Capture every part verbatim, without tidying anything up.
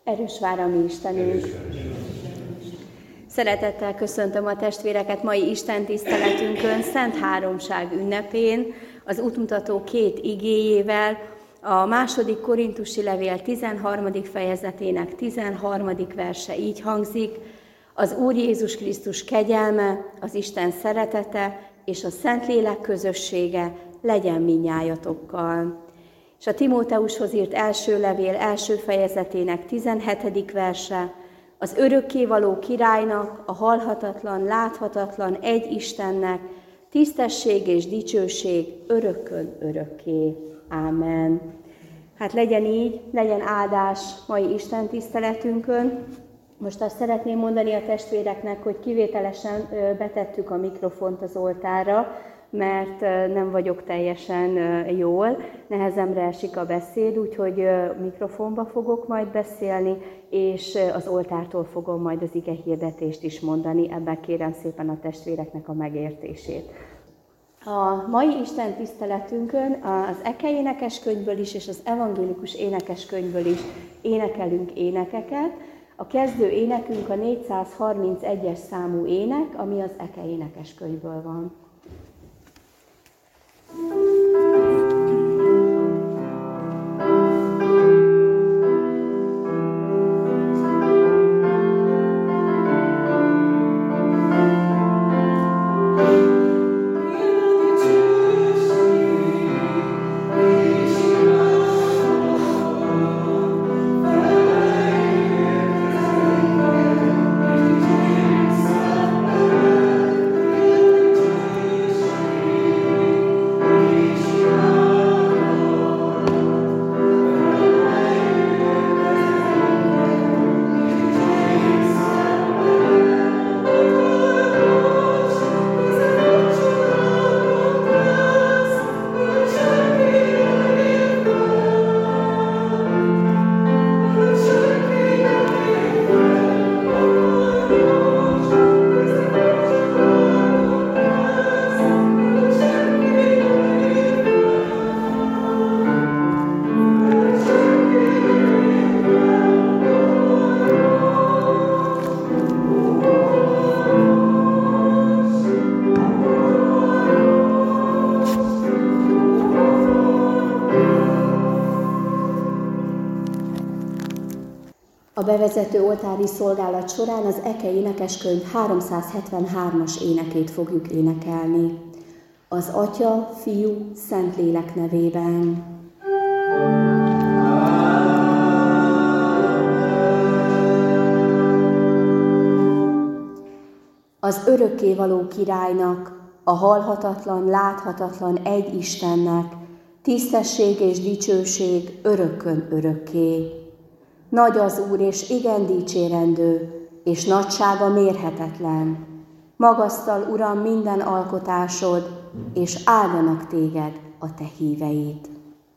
Erős vár a mi Istenünk! Szeretettel köszöntöm a testvéreket mai Isten tiszteletünkön, Szent Háromság ünnepén, az útmutató két igéjével, a második Korintusi levél tizenharmadik fejezetének tizenharmadik verse így hangzik: az Úr Jézus Krisztus kegyelme, az Isten szeretete és a Szentlélek közössége legyen mindnyájatokkal. És a Timóteushoz írt első levél első fejezetének tizenhetedik verse: az örökkévaló királynak, a halhatatlan, láthatatlan egy Istennek tisztesség és dicsőség örökkön örökké. Ámen. Hát legyen így, legyen áldás mai Isten tiszteletünkön. Most azt szeretném mondani a testvéreknek, hogy kivételesen betettük a mikrofont az oltárra, mert nem vagyok teljesen jól, nehezemre esik a beszéd, úgyhogy mikrofonba fogok majd beszélni, és az oltártól fogom majd az ige hirdetést is mondani, ebben kérem szépen a testvéreknek a megértését. A mai Isten tiszteletünkön az Eke énekeskönyvből is és az evangélikus énekeskönyvből is énekelünk énekeket. A kezdő énekünk a négyszázharmincegyes számú ének, ami az Eke énekeskönyvből van. A bevezető oltári szolgálat során az Eke énekeskönyv háromszázhetvenhármas énekét fogjuk énekelni. Az Atya, Fiú, Szentlélek nevében. Az örökkévaló királynak, a halhatatlan, láthatatlan egy Istennek tisztesség és dicsőség örökkön örökké. Nagy az Úr, és igen dicsérendő, és nagysága mérhetetlen. Magasztal, Uram, minden alkotásod, és áldanak téged a te híveid.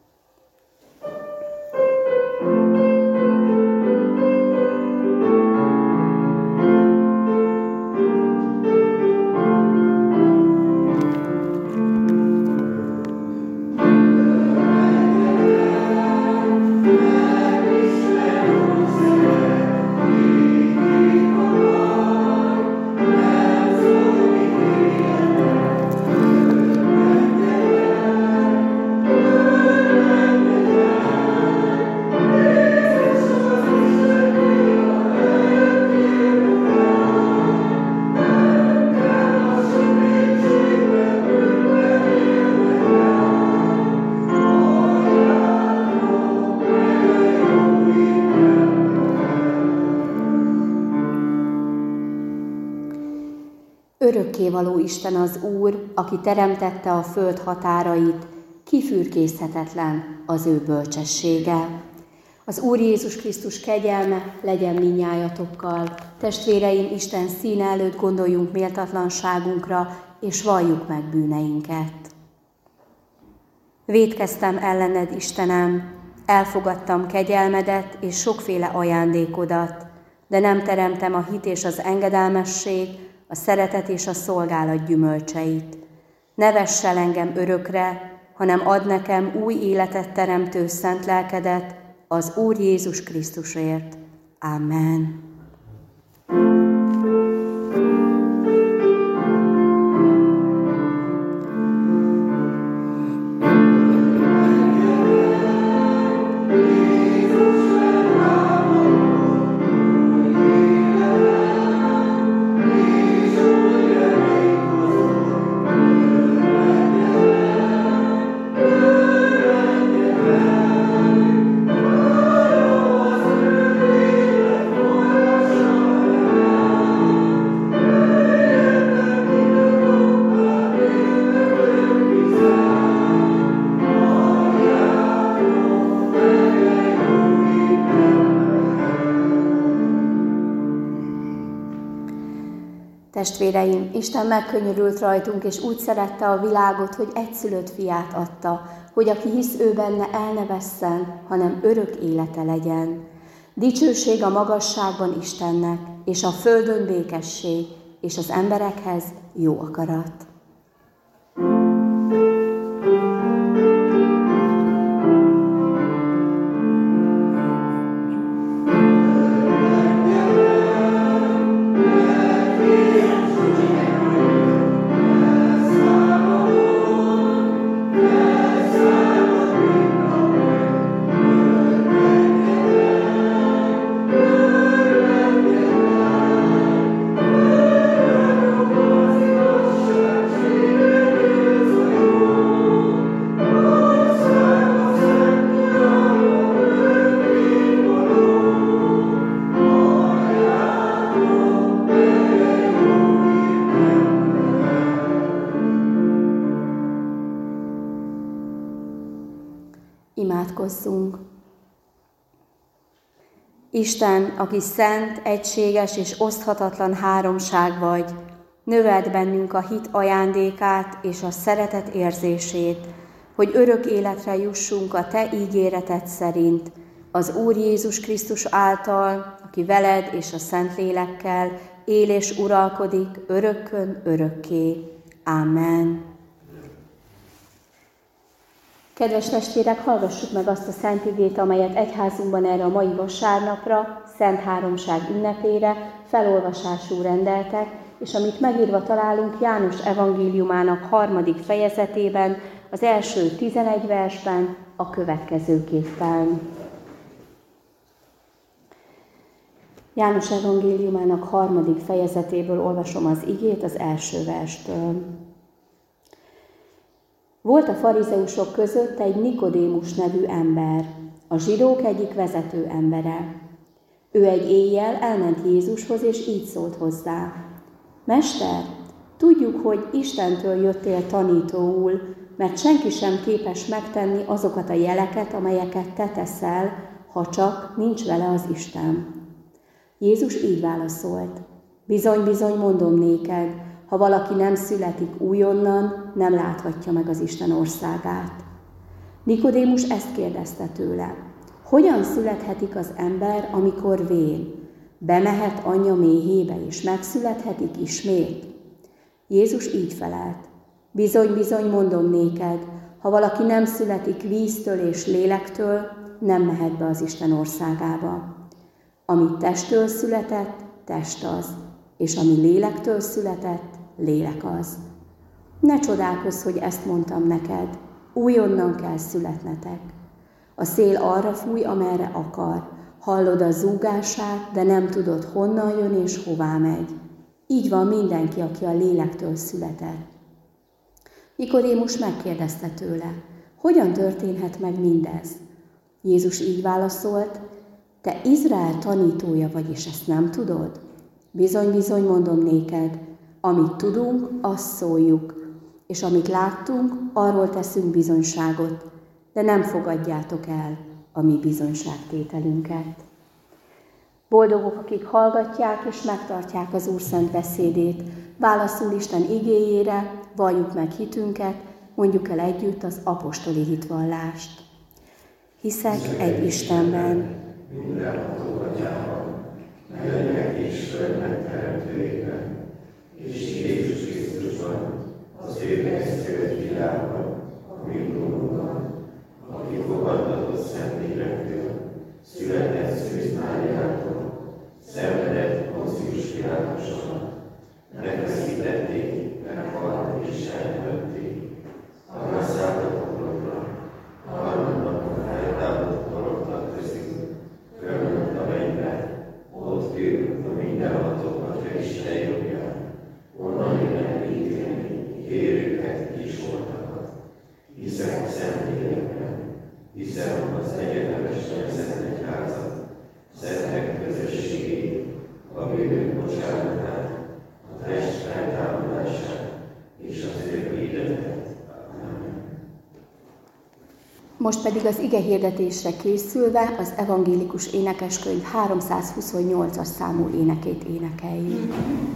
Örökkévaló Isten az Úr, aki teremtette a föld határait, kifürkészhetetlen az ő bölcsessége. Az Úr Jézus Krisztus kegyelme legyen mindnyájatokkal. Testvéreim, Isten színe előtt gondoljunk méltatlanságunkra, és valljuk meg bűneinket. Vétkeztem ellened, Istenem, elfogadtam kegyelmedet és sokféle ajándékodat, de nem teremtem a hit és az engedelmesség, a szeretet és a szolgálat gyümölcseit. Ne vess el engem örökre, hanem add nekem új életet teremtő szent lelkedet az Úr Jézus Krisztusért. Amen. Testvéreim, Isten megkönyörült rajtunk, és úgy szerette a világot, hogy egyszülött fiát adta, hogy aki hisz ő benne, el ne vesszen, hanem örök élete legyen. Dicsőség a magasságban Istennek, és a földön békesség, és az emberekhez jó akarat. Imádkozzunk. Isten, aki szent, egységes és oszthatatlan háromság vagy, növeld bennünk a hit ajándékát és a szeretet érzését, hogy örök életre jussunk a Te ígéreted szerint, az Úr Jézus Krisztus által, aki veled és a Szentlélekkel él és uralkodik örökkön örökké. Amen. Kedves testvérek, hallgassuk meg azt a szent igét, amelyet egyházunkban erre a mai vasárnapra, Szent Háromság ünnepére felolvasásul rendeltek, és amit megírva találunk János evangéliumának harmadik fejezetében, az első tizenegy versben, a következőképpen. János evangéliumának harmadik fejezetéből olvasom az igét az első verstől. Volt a farizeusok között egy Nikodémus nevű ember, a zsidók egyik vezető embere. Ő egy éjjel elment Jézushoz, és így szólt hozzá. Mester, tudjuk, hogy Istentől jöttél tanítóul, mert senki sem képes megtenni azokat a jeleket, amelyeket te teszel, ha csak nincs vele az Isten. Jézus így válaszolt. Bizony-bizony mondom néked, ha valaki nem születik újonnan, nem láthatja meg az Isten országát. Nikodémus ezt kérdezte tőle. Hogyan születhetik az ember, amikor vén? Bemehet anyja méhébe, és megszülethetik ismét? Jézus így felelt. Bizony-bizony mondom néked, ha valaki nem születik víztől és lélektől, nem mehet be az Isten országába. Ami testtől született, test az, és ami lélektől született, lélek az. Ne csodálkozz, hogy ezt mondtam neked, újonnan kell születnetek. A szél arra fúj, amerre akar, hallod a zúgását, de nem tudod, honnan jön és hová megy. Így van mindenki, aki a lélektől született. Nikodémus megkérdezte tőle, hogyan történhet meg mindez? Jézus így válaszolt, te Izrael tanítója vagy, és ezt nem tudod? Bizony-bizony mondom néked, amit tudunk, azt szóljuk, és amit láttunk, arról teszünk bizonyságot, de nem fogadjátok el a mi bizonyságtételünket. Boldogok, akik hallgatják és megtartják az Úr szent beszédét, válaszul Isten igéjére, valljuk meg hitünket, mondjuk el együtt az apostoli hitvallást. Hiszek egy Istenben, mindenható Atyában, mennek és földnek teremtőjében, és Jézus Krisztusban, az ő megszölt világban, a mindenunkban, aki fogadtatott Szentlélektől, született Szűz Máriától, elvették. Arra szállt a poklokra, harmadnapon feltámadott halottak közül, fölment a mennybe, ott ül a mindenható Atya Isten jobbján, onnan jönnek ítélni kérőket, kisortakat. Hiszem a Szentlélekben, hiszem az egyetemes Szent Egyházat, szentek közösségét, a bűnök bocsánatát, a test feltámadását és az örök életet. Amen. Most pedig az ige hirdetésre készülve az evangélikus énekeskönyv háromszázhuszonnyolcas számú énekét énekeljük.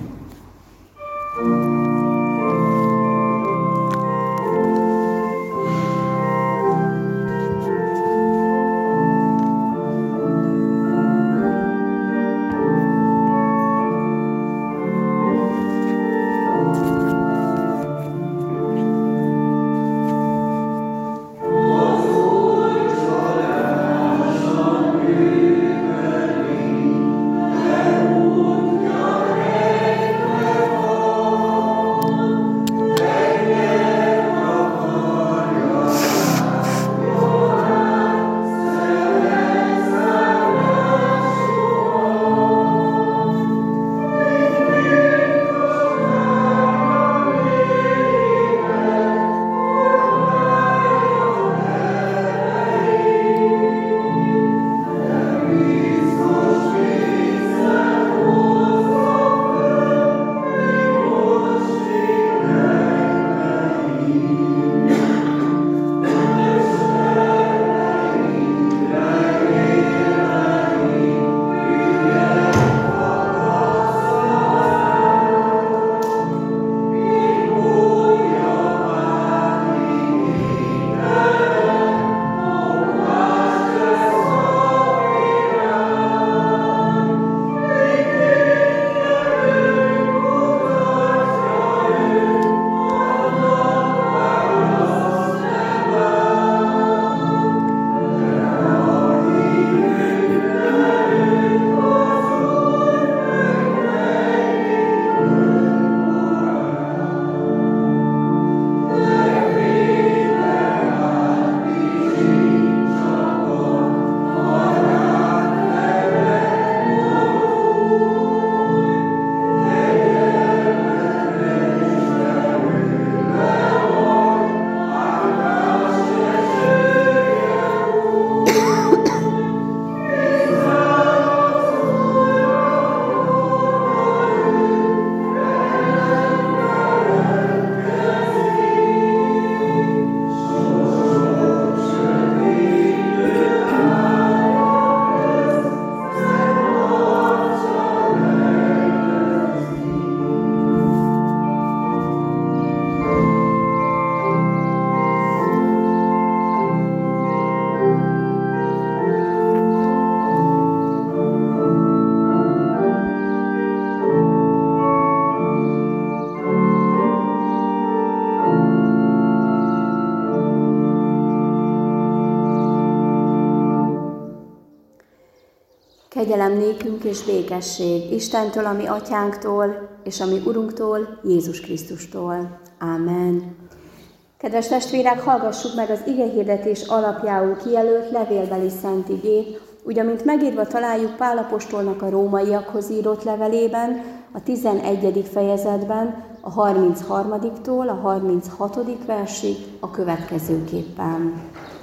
Kegyelem nékünk és békesség Istentől, a mi atyánktól, és a mi Urunktól, Jézus Krisztustól. Ámen. Kedves testvérek, hallgassuk meg az igehirdetés alapjául kijelölt levélbeli szent igét, úgy, amint megírva találjuk Pál apostolnak a rómaiakhoz írott levelében, a tizenegyedik fejezetben, a harmincharmadiktól a harminchatodik versig a következőképpen.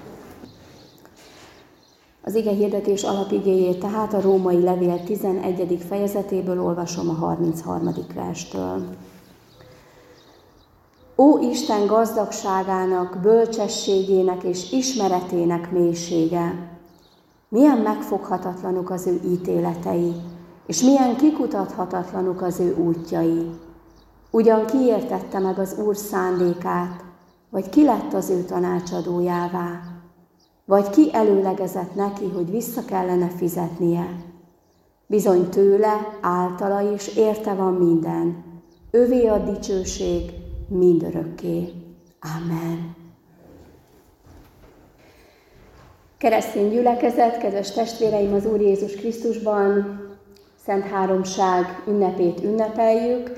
Az igehirdetés alapigéjét tehát a római levél tizenegyedik fejezetéből olvasom a harmincharmadik verstől. Ó Isten gazdagságának, bölcsességének és ismeretének mélysége! Milyen megfoghatatlanuk az ő ítéletei, és milyen kikutathatatlanuk az ő útjai. Ugyan ki értette meg az Úr szándékát, vagy ki lett az ő tanácsadójává, vagy ki előlegezett neki, hogy vissza kellene fizetnie. Bizony tőle, általa is érte van minden, övé a dicsőség mindörökké. Amen. Keresztény gyülekezet, kedves testvéreim az Úr Jézus Krisztusban, Szent Háromság ünnepét ünnepeljük.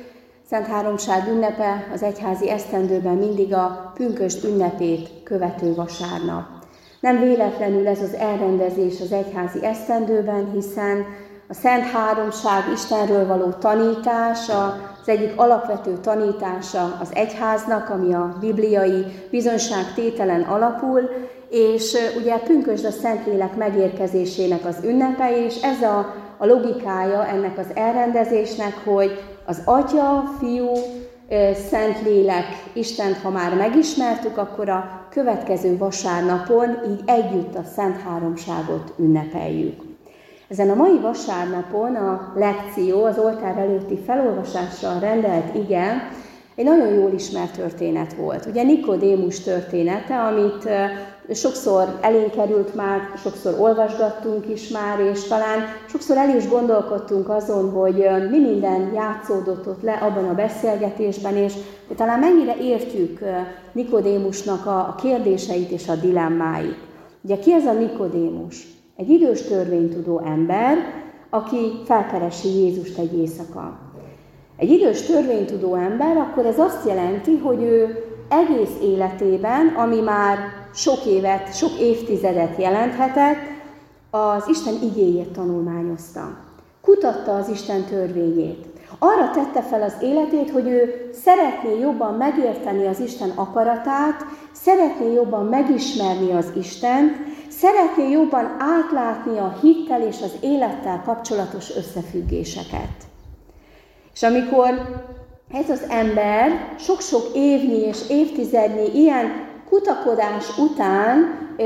Szent Háromság ünnepe az egyházi esztendőben mindig a pünkösd ünnepét követő vasárnap. Nem véletlenül ez az elrendezés az egyházi esztendőben, hiszen a Szent Háromság Istenről való tanítása, az egyik alapvető tanítása az egyháznak, ami a bibliai bizonyságtételen alapul, és ugye pünkösd a Szentlélek megérkezésének az ünnepe, és ez a, a logikája ennek az elrendezésnek, hogy az Atya, Fiú, Szentlélek, Istent, ha már megismertük, akkor a következő vasárnapon így együtt a Szent Háromságot ünnepeljük. Ezen a mai vasárnapon a lekció, az oltár előtti felolvasással rendelt ige egy nagyon jól ismert történet volt. Ugye Nikodémus története, amit sokszor elénk került már, sokszor olvasgattunk is már, és talán sokszor el is gondolkodtunk azon, hogy mi minden játszódott ott le abban a beszélgetésben, és hogy talán mennyire értjük Nikodémusnak a kérdéseit és a dilemmáit. Ugye ki ez a Nikodémus? Egy idős törvénytudó ember, aki felkeresi Jézust egy éjszaka. Egy idős törvénytudó ember, akkor ez azt jelenti, hogy ő egész életében, ami már sok évet, sok évtizedet jelenthetett, az Isten igéjét tanulmányozta. Kutatta az Isten törvényét. Arra tette fel az életét, hogy ő szeretné jobban megérteni az Isten akaratát, szeretné jobban megismerni az Istent, szeretné jobban átlátni a hittel és az élettel kapcsolatos összefüggéseket. És amikor ez az ember sok-sok évnyi és évtizednyi ilyen kutakodás után ö,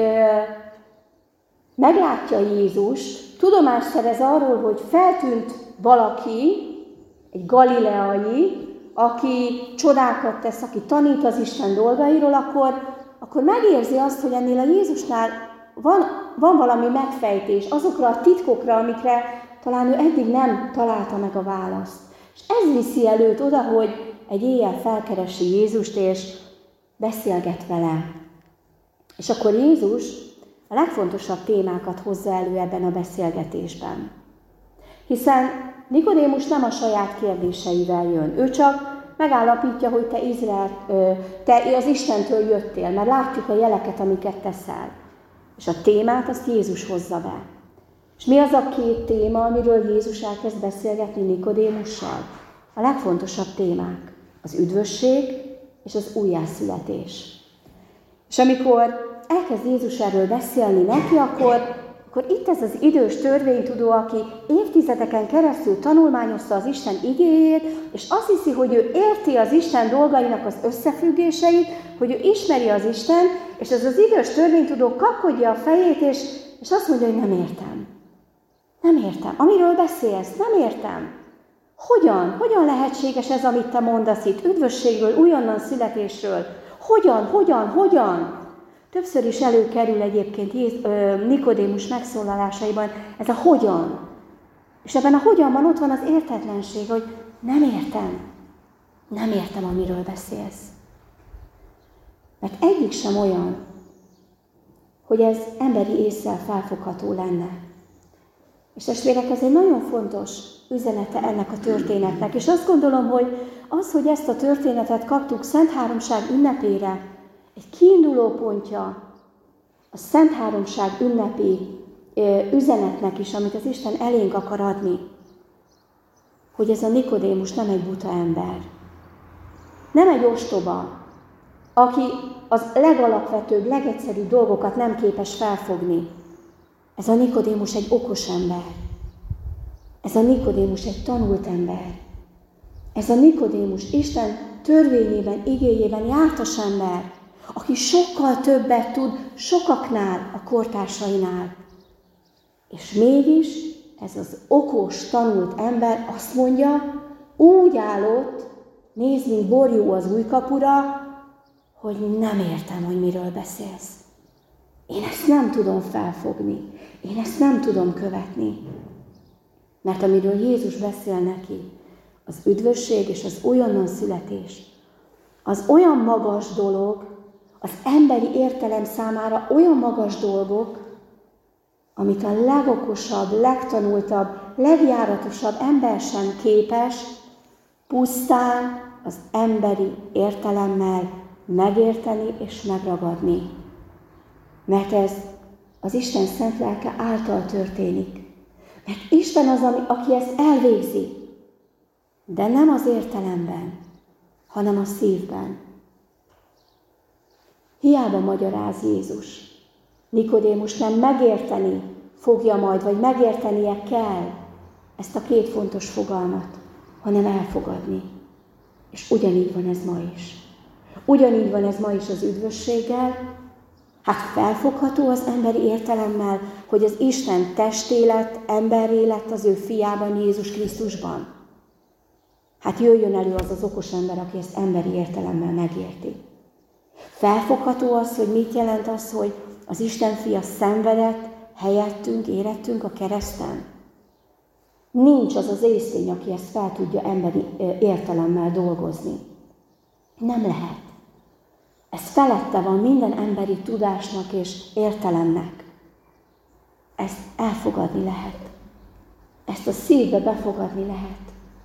meglátja Jézust, tudomást szerez arról, hogy feltűnt valaki, egy galileai, aki csodákat tesz, aki tanít az Isten dolgairól, akkor, akkor megérzi azt, hogy ennél a Jézusnál van, van valami megfejtés azokra a titkokra, amikre talán ő eddig nem találta meg a választ. És ez viszi el őt oda, hogy egy éjjel felkeresi Jézust, és beszélget vele. És akkor Jézus a legfontosabb témákat hozza elő ebben a beszélgetésben. Hiszen Nikodémus nem a saját kérdéseivel jön. Ő csak megállapítja, hogy te Izrael, te az Istentől jöttél, mert látjuk a jeleket, amiket teszel. És a témát azt Jézus hozza be. És mi az a két téma, amiről Jézus elkezd beszélgetni Nikodémussal? A legfontosabb témák. Az üdvösség és az újjászületés. És amikor elkezd Jézus erről beszélni neki, akkor, akkor itt ez az idős törvénytudó, aki évtizedeken keresztül tanulmányozta az Isten igéjét, és azt hiszi, hogy ő érti az Isten dolgainak az összefüggéseit, hogy ő ismeri az Isten, és ez az idős törvénytudó kapkodja a fejét, és, és azt mondja, hogy nem értem. Nem értem. Amiről beszélsz, nem értem. Hogyan? Hogyan lehetséges ez, amit te mondasz itt? Üdvösségről, újonnan születésről. Hogyan? Hogyan? Hogyan? Többször is előkerül egyébként Nikodémus megszólalásaiban ez a hogyan. És ebben a hogyanban ott van az értetlenség, hogy nem értem. Nem értem, amiről beszélsz. Mert egyik sem olyan, hogy ez emberi ésszel felfogható lenne. És testvérek, ez egy nagyon fontos üzenete ennek a történetnek. És azt gondolom, hogy az, hogy ezt a történetet kaptuk Szent Háromság ünnepére, egy kiinduló pontja a Szent Háromság ünnepi üzenetnek is, amit az Isten elénk akar adni, hogy ez a Nikodémus nem egy buta ember. Nem egy ostoba, aki az legalapvetőbb, legegyszerűbb dolgokat nem képes felfogni. Ez a Nikodémus egy okos ember. Ez a Nikodémus egy tanult ember. Ez a Nikodémus Isten törvényében, igéjében jártas ember, aki sokkal többet tud sokaknál, a kortársainál. És mégis ez az okos, tanult ember azt mondja, úgy állott, nézd, mint borjú az újkapura, hogy nem értem, hogy miről beszélsz. Én ezt nem tudom felfogni. Én ezt nem tudom követni. Mert amiről Jézus beszél neki, az üdvösség és az újonnan születés, az olyan magas dolog, az emberi értelem számára olyan magas dolgok, amit a legokosabb, legtanultabb, legjáratosabb ember sem képes pusztán az emberi értelemmel megérteni és megragadni. Mert ez az Isten szent lelke által történik. Mert Isten az, aki ezt elvégzi, de nem az értelemben, hanem a szívben. Hiába magyaráz Jézus. Nikodémus nem megérteni fogja majd, vagy megértenie kell ezt a két fontos fogalmat, hanem elfogadni. És ugyanígy van ez ma is. Ugyanígy van ez ma is az üdvösséggel. Hát felfogható az emberi értelemmel, hogy az Isten testé lett, emberré lett az ő fiában, Jézus Krisztusban. Hát jöjjön elő az az okos ember, aki ezt emberi értelemmel megérti. Felfogható az, hogy mit jelent az, hogy az Isten fia szenvedett, helyettünk, érettünk a kereszten. Nincs az az észtény, aki ezt fel tudja emberi értelemmel dolgozni. Nem lehet. Ez felette van minden emberi tudásnak és értelemnek. Ezt elfogadni lehet. Ezt a szívbe befogadni lehet.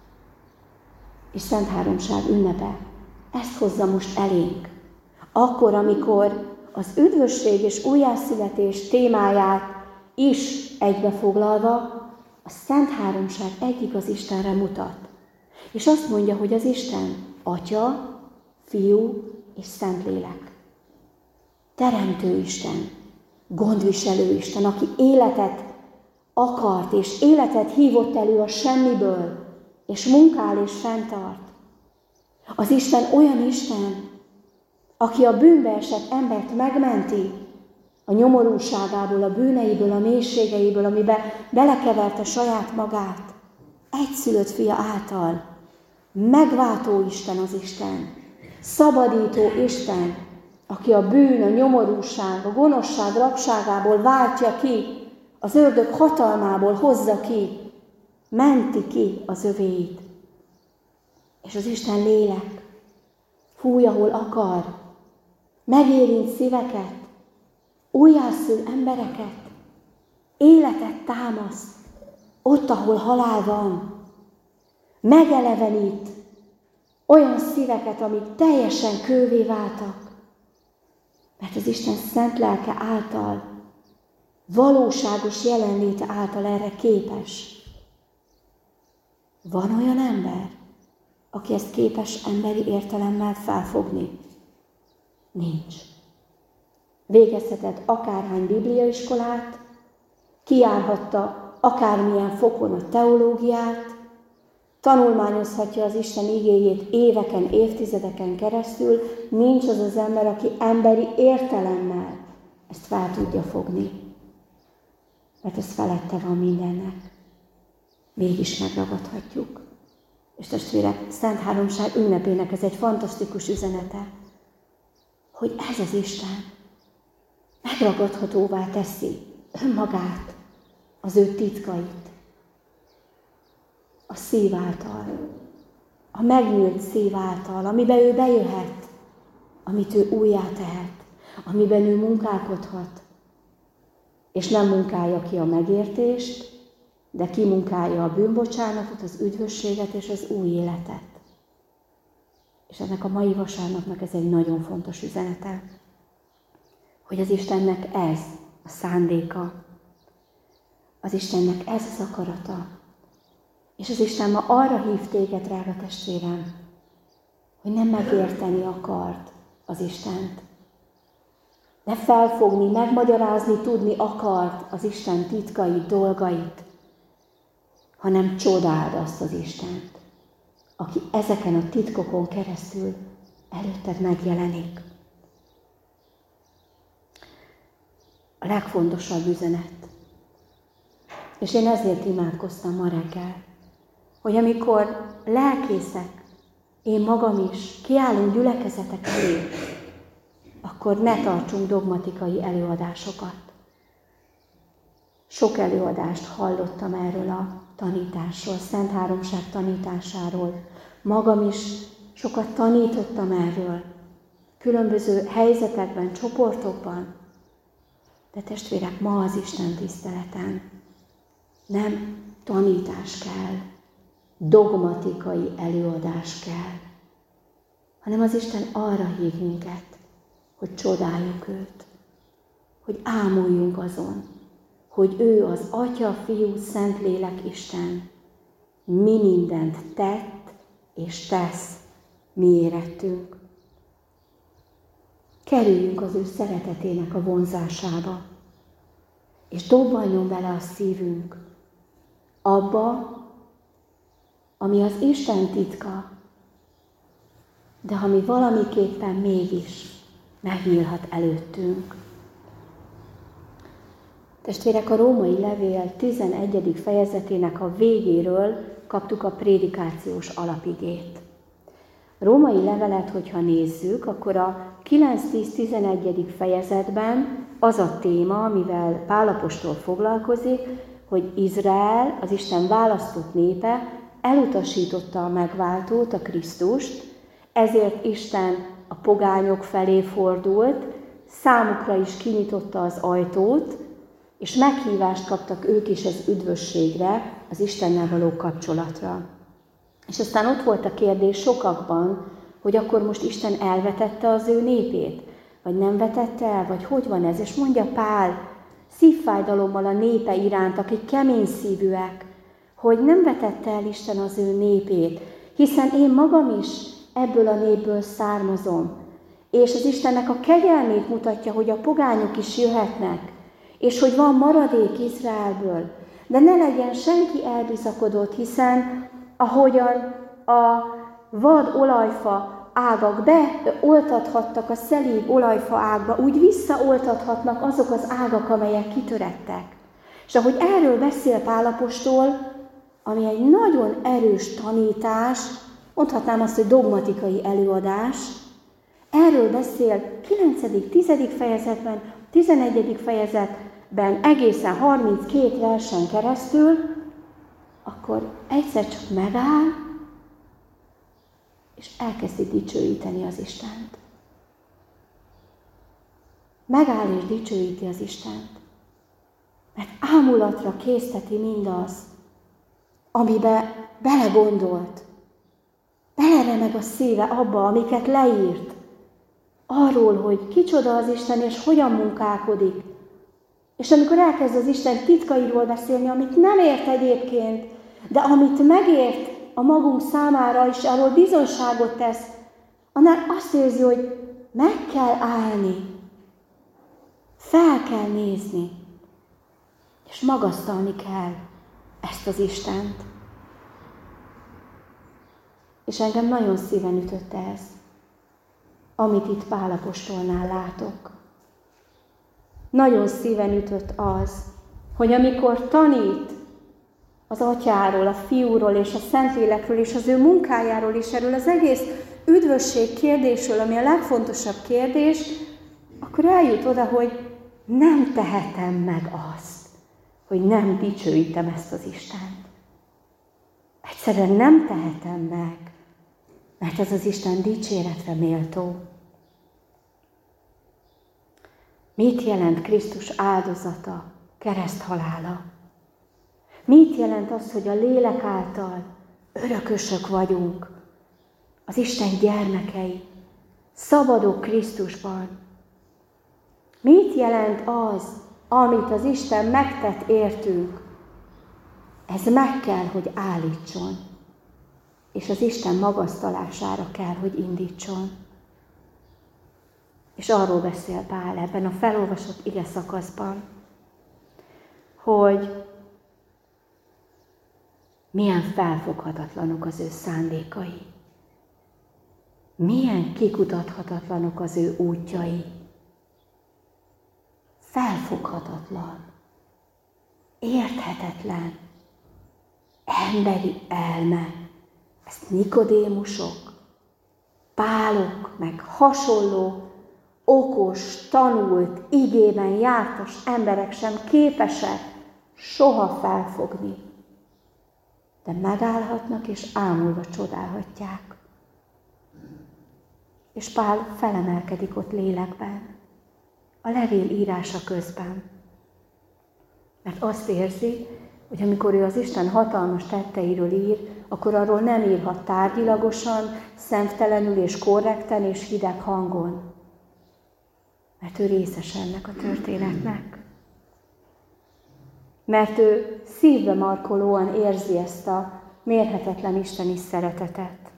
És Szent Háromság ünnepe ezt hozza most elénk. Akkor, amikor az üdvösség és újjászületés témáját is egybefoglalva, a Szent Háromság egyik az Istenre mutat. És azt mondja, hogy az Isten Atya, Fiú és Szentlélek. Teremtő Isten, gondviselő Isten, aki életet akart és életet hívott elő a semmiből, és munkál és fenntart. Az Isten olyan Isten, aki a bűnbe esett embert megmenti a nyomorúságából, a bűneiből, a mélységeiből, amiben belekeverte saját magát, egyszülött fia által. Megváltó Isten az Isten, szabadító Isten, aki a bűn, a nyomorúság, a gonoszság rabságából váltja ki, az ördög hatalmából hozza ki, menti ki az övéit. És az Isten lélek fúj, ahol akar, megérint szíveket, újjászül embereket, életet támaszt, ott, ahol halál van, megelevenít olyan szíveket, amik teljesen kővé váltak, mert az Isten szent lelke által, valóságos jelenléte által erre képes. Van olyan ember, aki ezt képes emberi értelemmel felfogni? Nincs. Végezhetett akárhány bibliaiskolát, kijárhatta akármilyen fokon a teológiát, tanulmányozhatja az Isten igéjét éveken, évtizedeken keresztül, nincs az az ember, aki emberi értelemmel ezt fel tudja fogni. Mert ez felette van mindennek. Mégis megragadhatjuk. És testvérek, Szent Háromság ünnepének ez egy fantasztikus üzenete, hogy ez az Isten megragadhatóvá teszi önmagát, az ő titkait, a szív által, a megnyílt szív által, amiben ő bejöhet, amit ő újjá tehet, amiben ő munkálkodhat, és nem munkálja ki a megértést, de kimunkálja a bűnbocsánatot, az üdvösséget és az új életet. És ennek a mai vasárnapnak ez egy nagyon fontos üzenete, hogy az Istennek ez a szándéka, az Istennek ez az akarata, és az Isten ma arra hív téged, drága testvérem, hogy nem megérteni akart az Istent, de felfogni, megmagyarázni, tudni akart az Isten titkait, dolgait, hanem csodáld azt az Istent, aki ezeken a titkokon keresztül előtted megjelenik. A legfontosabb üzenet. És én ezért imádkoztam ma reggel, hogy amikor lelkészek, én magam is kiállunk gyülekezetek elé, akkor ne tartsunk dogmatikai előadásokat. Sok előadást hallottam erről a tanításról, Szent Háromság tanításáról. Magam is sokat tanítottam erről, különböző helyzetekben, csoportokban. De testvérek, ma az Isten tiszteleten nem tanítás kell, dogmatikai előadás kell, hanem az Isten arra hív minket, hogy csodáljuk őt, hogy ámuljunk azon, hogy ő az Atya, Fiú, Szentlélek Isten, mi mindent tett és tesz mi érettünk. Kerüljünk az ő szeretetének a vonzásába, és dobbanjon bele a szívünk abba, ami az Isten titka, de ami valamiképpen mégis megnyílhat előttünk. Testvérek, a római levél tizenegyedik fejezetének a végéről kaptuk a prédikációs alapigét. A római levelet, hogyha nézzük, akkor a kilenc tíz tizenegyedik fejezetben az a téma, amivel Pál apostol foglalkozik, hogy Izrael, az Isten választott népe, elutasította a megváltót, a Krisztust, ezért Isten a pogányok felé fordult, számukra is kinyitotta az ajtót, és meghívást kaptak ők is az üdvösségre, az Istennel való kapcsolatra. És aztán ott volt a kérdés sokakban, hogy akkor most Isten elvetette az ő népét, vagy nem vetette el, vagy hogy van ez? És mondja Pál szívfájdalommal a népe iránt, akik kemény szívűek, hogy nem vetette el Isten az ő népét, hiszen én magam is ebből a népből származom. És az Istennek a kegyelmét mutatja, hogy a pogányok is jöhetnek, és hogy van maradék Izraelből. De ne legyen senki elbizakodott, hiszen ahogyan a vad olajfa ágak beoltathattak a szelíd olajfa ágba, úgy visszaoltathatnak azok az ágak, amelyek kitörettek. És ahogy erről beszél Pál apostol, ami egy nagyon erős tanítás, mondhatnám azt, hogy dogmatikai előadás, erről beszél kilencedik tizedik fejezetben, tizenegyedik fejezetben egészen harminckét versen keresztül, akkor egyszer csak megáll, és elkezdi dicsőíteni az Istent. Megáll és dicsőíti az Istent, mert ámulatra készteti mindaz, amibe belegondolt. Beleremeg a szíve abba, amiket leírt. Arról, hogy kicsoda az Isten, és hogyan munkálkodik. És amikor elkezd az Isten titkairól beszélni, amit nem ért egyébként, de amit megért a magunk számára, és arról bizonságot tesz, annál azt érzi, hogy meg kell állni, fel kell nézni, és magasztalni kell ezt az Istent. És engem nagyon szíven ütötte ez, amit itt Pál apostolnál látok. Nagyon szíven ütött az, hogy amikor tanít az Atyáról, a Fiúról és a Szentlélekről és az ő munkájáról is, erről az egész üdvösség kérdésről, ami a legfontosabb kérdés, akkor eljut oda, hogy nem tehetem meg azt, hogy nem dicsőítem ezt az Istent. Egyszerűen nem tehetem meg, mert ez az Isten dicséretre méltó. Mit jelent Krisztus áldozata, kereszthalála? Mit jelent az, hogy a lélek által örökösök vagyunk, az Isten gyermekei, szabadok Krisztusban? Mit jelent az, amit az Isten megtett értünk? Ez meg kell, hogy állítson, és az Isten magasztalására kell, hogy indítson. És arról beszél Pál ebben a felolvasott ige szakaszban, hogy milyen felfoghatatlanok az ő szándékai, milyen kikutathatatlanok az ő útjai. Felfoghatatlan, érthetetlen, emberi elme. Ezt Nikodémusok, Pálok, meg hasonló, okos, tanult, igében jártas emberek sem képesek soha felfogni. De megállhatnak és ámulva csodálhatják. És Pál felemelkedik ott lélekben, a levél írása közben. Mert azt érzi, hogy amikor ő az Isten hatalmas tetteiről ír, akkor arról nem írhat tárgyilagosan, szemtelenül és korrekten és hideg hangon. Mert ő részes ennek a történetnek. Mert ő szívbe markolóan érzi ezt a mérhetetlen isteni szeretetet.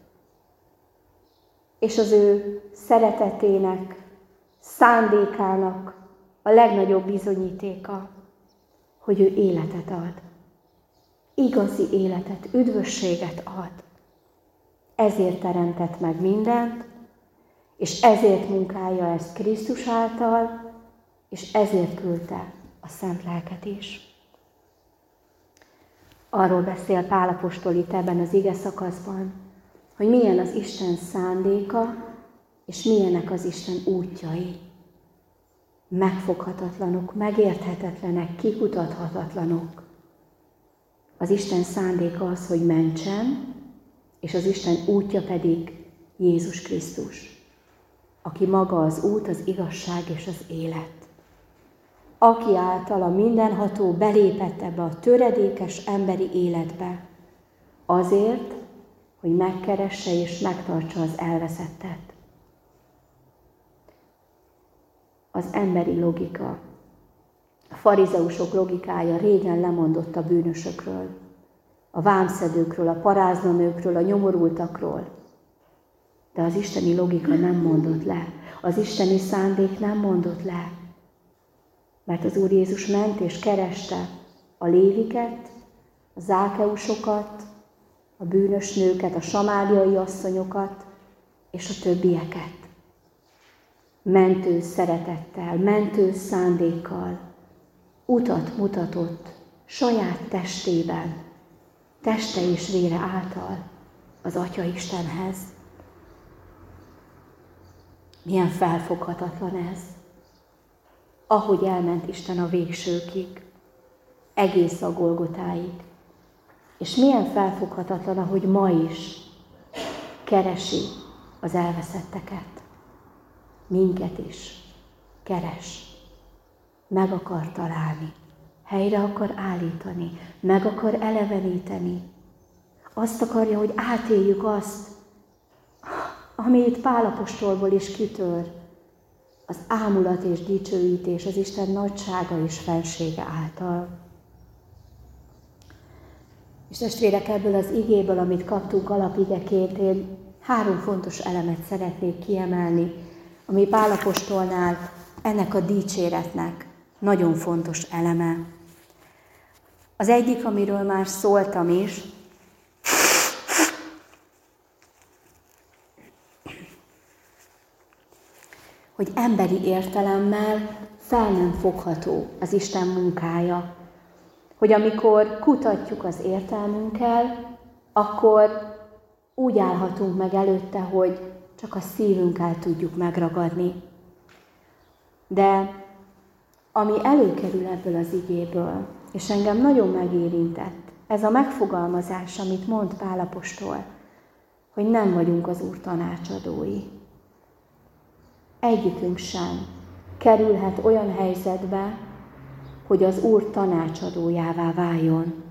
És az ő szeretetének, szándékának a legnagyobb bizonyítéka, hogy ő életet ad. Igazi életet, üdvösséget ad. Ezért teremtett meg mindent, és ezért munkálja ezt Krisztus által, és ezért küldte a Szent Lelket is. Arról beszél Pál apostol itt ebben az ige szakaszban, hogy milyen az Isten szándéka, és milyenek az Isten útjai. Megfoghatatlanok, megérthetetlenek, kikutathatatlanok. Az Isten szándéka az, hogy mentsen, és az Isten útja pedig Jézus Krisztus, aki maga az út, az igazság és az élet. Aki által a mindenható belépett ebbe a töredékes emberi életbe, azért, hogy megkeresse és megtartsa az elveszettet. Az emberi logika, a farizeusok logikája régen lemondott a bűnösökről, a vámszedőkről, a paráznanőkről, a nyomorultakról. De az isteni logika nem mondott le, az isteni szándék nem mondott le. Mert az Úr Jézus ment és kereste a léviket, a zákeusokat, a bűnös nőket, a samáriai asszonyokat és a többieket. Mentő szeretettel, mentő szándékkal utat mutatott saját testében, teste és vére által az Atya Istenhez. Milyen felfoghatatlan ez! Ahogy elment Isten a végsőkig, egész a Golgotáig. És milyen felfoghatatlan, ahogy ma is keresi az elveszetteket. Minket is keres. Meg akar találni, helyre akar állítani, meg akar eleveníteni. Azt akarja, hogy átéljük azt, ami itt Pál apostolból is kitör, az ámulat és dicsőítés az Isten nagysága és fensége által. És testvérek, ebből az igéből, amit kaptunk alapigeként, én három fontos elemet szeretnék kiemelni, ami Pál apostolnál ennek a dicséretnek nagyon fontos eleme. Az egyik, amiről már szóltam is, hogy emberi értelemmel fel nem fogható az Isten munkája. Hogy amikor kutatjuk az értelmünkkel, akkor úgy állhatunk meg előtte, hogy csak a szívünkkel tudjuk megragadni. De ami előkerül ebből az igéből, és engem nagyon megérintett, ez a megfogalmazás, amit mond Pál apostol, hogy nem vagyunk az Úr tanácsadói. Egyikünk sem kerülhet olyan helyzetbe, hogy az Úr tanácsadójává váljon.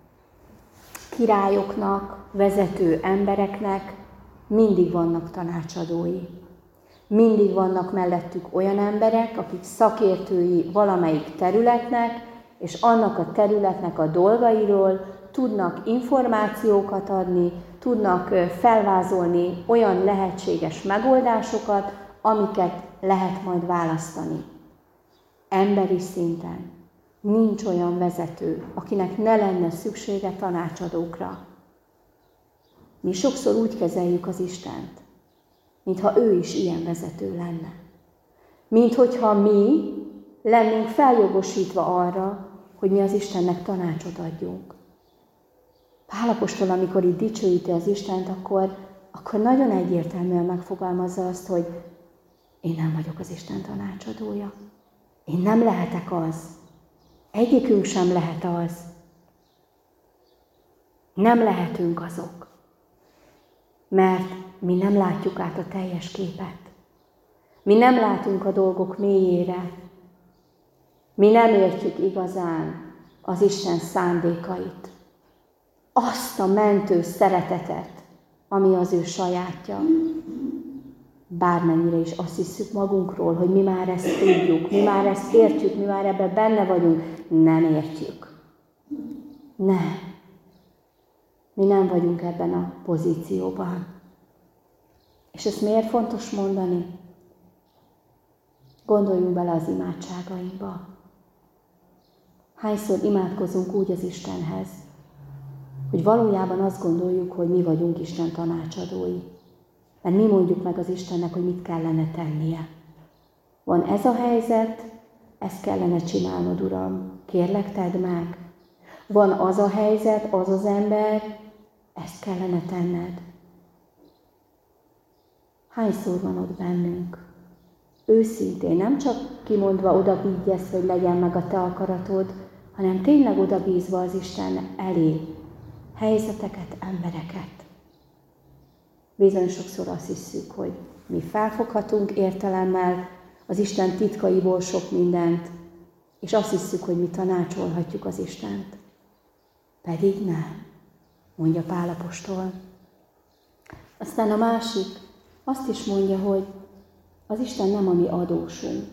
Királyoknak, vezető embereknek mindig vannak tanácsadói. Mindig vannak mellettük olyan emberek, akik szakértői valamelyik területnek, és annak a területnek a dolgairól tudnak információkat adni, tudnak felvázolni olyan lehetséges megoldásokat, amiket lehet majd választani. Emberi szinten nincs olyan vezető, akinek ne lenne szüksége tanácsadókra. Mi sokszor úgy kezeljük az Istent, mintha ő is ilyen vezető lenne. Mint hogyha mi lennénk feljogosítva arra, hogy mi az Istennek tanácsot adjunk. Pál apostol, amikor itt dicsőíti az Istent, akkor, akkor nagyon egyértelműen megfogalmazza azt, hogy én nem vagyok az Isten tanácsadója. Én nem lehetek az. Egyikünk sem lehet az. Nem lehetünk azok. Mert mi nem látjuk át a teljes képet. Mi nem látunk a dolgok mélyére. Mi nem értjük igazán az Isten szándékait, azt a mentő szeretetet, ami az ő sajátja. Bármennyire is azt hiszük magunkról, hogy mi már ezt tudjuk, mi már ezt értjük, mi már ebben benne vagyunk, nem értjük. Nem. Mi nem vagyunk ebben a pozícióban. És ezt miért fontos mondani? Gondoljunk bele az imádságainkba. Hányszor imádkozunk úgy az Istenhez, hogy valójában azt gondoljuk, hogy mi vagyunk Isten tanácsadói. Mert mi mondjuk meg az Istennek, hogy mit kellene tennie. Van ez a helyzet, ezt kellene csinálnod, Uram, kérlek, tedd meg. Van az a helyzet, az az ember, ezt kellene tenned. Hányszor van ott bennünk? Őszintén, nem csak kimondva oda bígyesz, hogy legyen meg a te akaratod, hanem tényleg oda bízva az Isten elé helyzeteket, embereket. Bizony sokszor azt hiszük, hogy mi felfoghatunk értelemmel az Isten titkaiból sok mindent, és azt hiszük, hogy mi tanácsolhatjuk az Istent. Pedig nem, mondja Pál apostol. Aztán a másik azt is mondja, hogy az Isten nem a mi adósunk.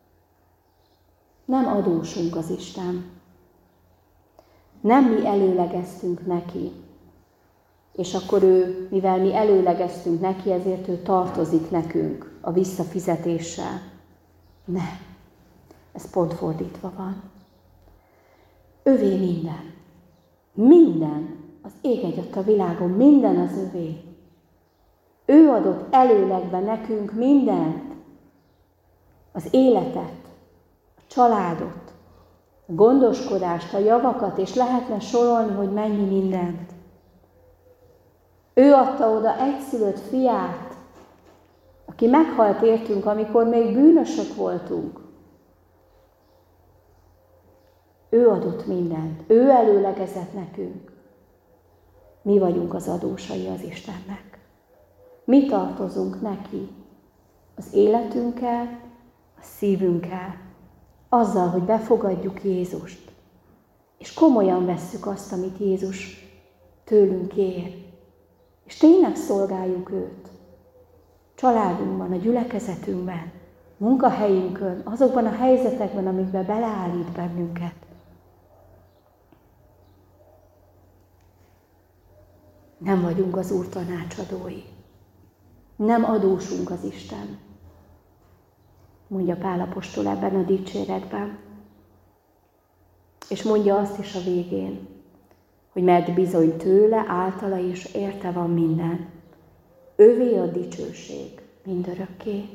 Nem adósunk az Isten. Nem mi előlegeztünk neki. És akkor ő, mivel mi előlegeztünk neki, ezért ő tartozik nekünk a visszafizetéssel. Nem. Ez pont fordítva van. Övé minden. Minden. Az ég egyatt a világon, minden az övé. Ő adott előlegbe nekünk mindent. Az életet, a családot, a gondoskodást, a javakat, és lehetne sorolni, hogy mennyi mindent. Ő adta oda egyszülött fiát, aki meghalt értünk, amikor még bűnösök voltunk. Ő adott mindent, ő előlegezett nekünk. Mi vagyunk az adósai az Istennek. Mi tartozunk neki az életünkkel, a szívünkkel, azzal, hogy befogadjuk Jézust, és komolyan vesszük azt, amit Jézus tőlünk kér. És tényleg szolgáljuk őt. Családunkban, a gyülekezetünkben, munkahelyünkön, azokban a helyzetekben, amikben beleállít bennünket. Nem vagyunk az Úr tanácsadói. Nem adósunk az Isten. Mondja Pál apostol ebben a dicséretben. És mondja azt is a végén, hogy mert bizony tőle, általa és érte van minden. Övé a dicsőség mindörökké.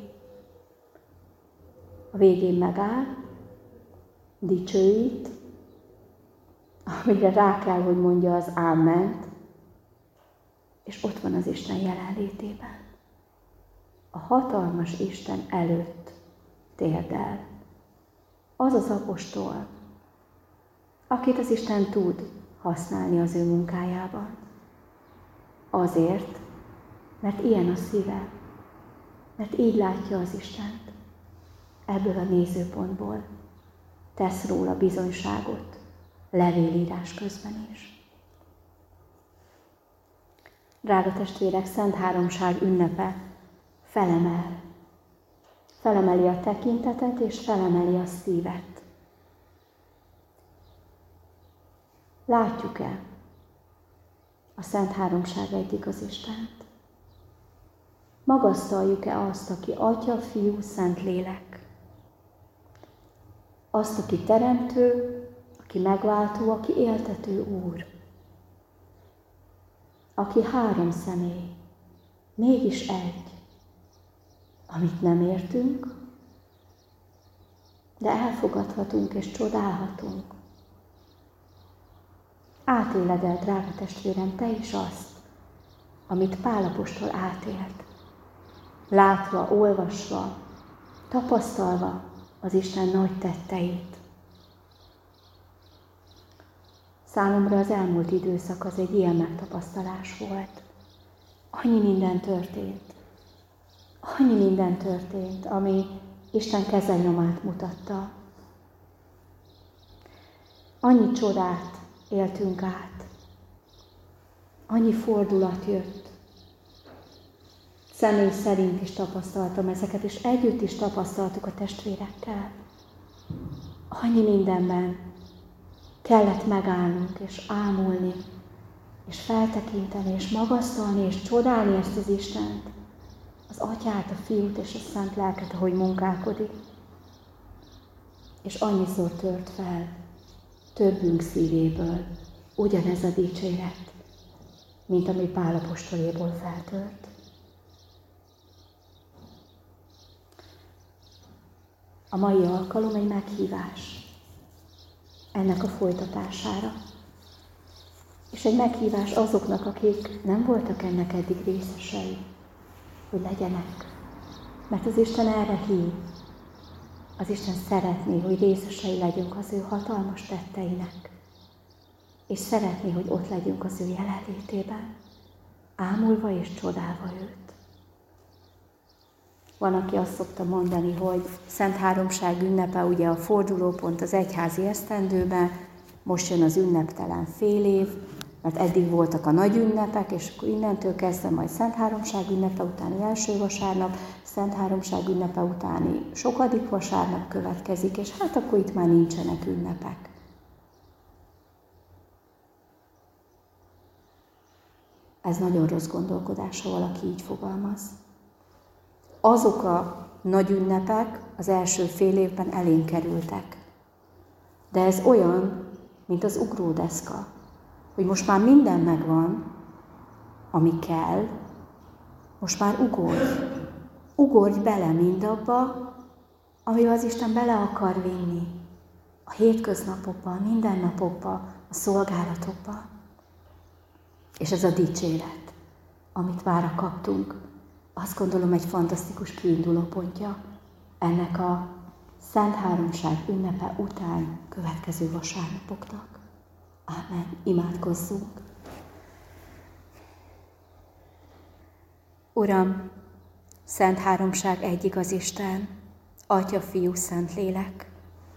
A végén megáll, dicsőít, amire rá kell, hogy mondja az áment, és ott van az Isten jelenlétében. A hatalmas Isten előtt térdel. Az az apostol, akit az Isten tud használni az ő munkájában. Azért, mert ilyen a szíve, mert így látja az Istent. Ebből a nézőpontból tesz róla bizonyságot levélírás közben is. Drága testvérek, Szent Háromság ünnepe felemel. Felemeli a tekintetet és felemeli a szívet. Látjuk-e a Szent Háromság egyik az Istent? Magasztaljuk-e azt, aki Atya, Fiú, Szent Lélek? Azt, aki teremtő, aki megváltó, aki éltető Úr. Aki három személy, mégis egy. Amit nem értünk, de elfogadhatunk és csodálhatunk. Átéled el, drága testvérem, te is azt, amit Pál apostol átélt. Látva, olvasva, tapasztalva az Isten nagy tetteit. Számomra az elmúlt időszak az egy ilyen megtapasztalás volt. Annyi minden történt. Annyi minden történt, ami Isten kezenyomát mutatta. Annyi csodát éltünk át. Annyi fordulat jött. Személy szerint is tapasztaltam ezeket, és együtt is tapasztaltuk a testvérekkel. Annyi mindenben kellett megállnunk, és ámulni, és feltekinteni, és magasztalni, és csodálni ezt az Istent, az Atyát, a Fiút és a Szent Lelket, ahogy munkálkodik. És annyiszor tört fel többünk szívéből ugyanez a dicséret, mint ami Pál apostoléból feltört. A mai alkalom egy meghívás ennek a folytatására. És egy meghívás azoknak, akik nem voltak ennek eddig részesei, hogy legyenek. Mert az Isten erre hív. Az Isten szeretné, hogy részesei legyünk az ő hatalmas tetteinek. És szeretné, hogy ott legyünk az ő jelenlétében, ámulva és csodálva őt. Van, aki azt szokta mondani, hogy Szent Háromság ünnepe ugye a fordulópont az egyházi esztendőben, most jön az ünneptelen fél év, mert eddig voltak a nagy ünnepek, és akkor innentől kezdve majd Szent Háromság ünnepe utáni első vasárnap, Szent Háromság ünnepe utáni sokadik vasárnap következik, és hát akkor itt már nincsenek ünnepek. Ez nagyon rossz gondolkodás, ha valaki így fogalmaz. Azok a nagy ünnepek az első fél évben elénk kerültek. De ez olyan, mint az ugródeszka, hogy most már minden megvan, ami kell, most már ugorj. Ugorj bele mindabba, amivel az Isten bele akar vinni. A hétköznapokba, a mindennapokba, a szolgálatokba. És ez a dicséret, amit mára kaptunk, azt gondolom egy fantasztikus kiindulópontja ennek a Szent Háromság ünnepe után következő vasárnapoknak. Ámen. Imádkozzunk. Uram, Szent Háromság egyik az Isten, Atya, Fiú, Szent Lélek.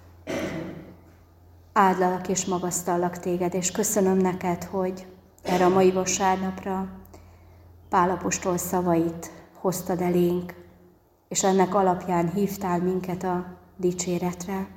Áldlak és magasztallak téged, és köszönöm neked, hogy erre a mai vasárnapra Pál apostol szavait hoztad elénk, és ennek alapján hívtál minket a dicséretre.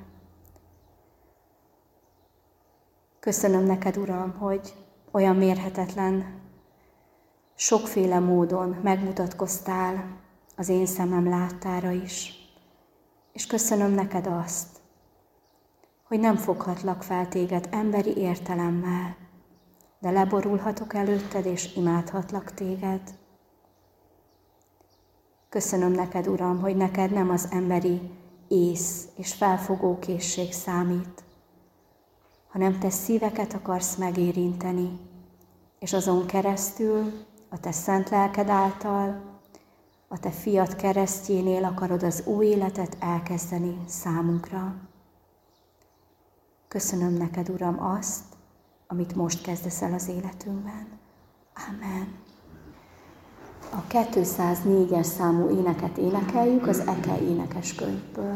Köszönöm neked, Uram, hogy olyan mérhetetlen, sokféle módon megmutatkoztál az én szemem láttára is. És köszönöm neked azt, hogy nem foghatlak fel téged emberi értelemmel, de leborulhatok előtted, és imádhatlak téged. Köszönöm neked, Uram, hogy neked nem az emberi ész és felfogó készség számít, hanem te szíveket akarsz megérinteni, és azon keresztül, a te szent lelked által, a te fiad keresztjénél akarod az új életet elkezdeni számunkra. Köszönöm neked, Uram, azt, amit most kezdesz el az életünkben. Amen. A kétszáznégyes számú éneket énekeljük az Eke énekeskönyvből.